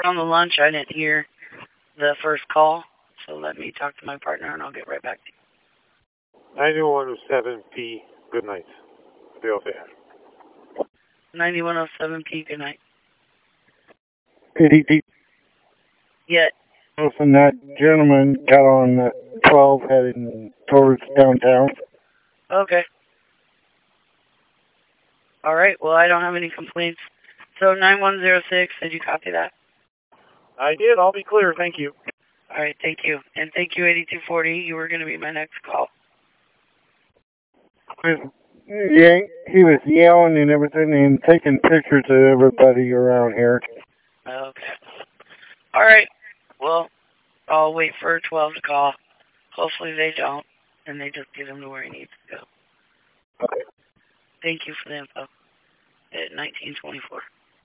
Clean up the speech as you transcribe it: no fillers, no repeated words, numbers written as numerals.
on the lunch. I didn't hear the first call, so let me talk to my partner and I'll get right back to you. 9107P, good night. Bill there. 9107P, good night. ADT. Yeah. And that gentleman got on 12 heading towards downtown. Okay. All right, well, I don't have any complaints. So 9106, did you copy that? I did. I'll be clear. Thank you. All right, thank you. And thank you, 8240. You were going to be my next call. Yeah, he was yelling and everything and taking pictures of everybody around here. Okay. All right. Well, I'll wait for 12 to call. Hopefully they don't, and they just get him to where he needs to go. Okay. Thank you for the info. At 1924.